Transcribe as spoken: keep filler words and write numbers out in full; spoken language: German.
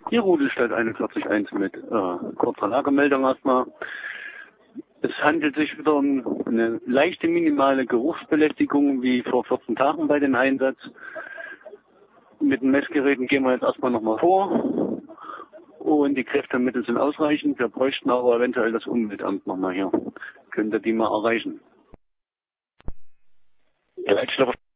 Hier Rudelstadt einundvierzig Punkt eins mit äh, kurzer Lagemeldung erstmal. Es handelt sich wieder um eine leichte minimale Geruchsbelästigung wie vor vierzehn Tagen bei dem Einsatz. Mit den Messgeräten gehen wir jetzt erstmal nochmal vor. Und die Kräftemittel sind ausreichend. Wir bräuchten aber eventuell das Umweltamt nochmal hier. Könnt ihr die mal erreichen? Ja,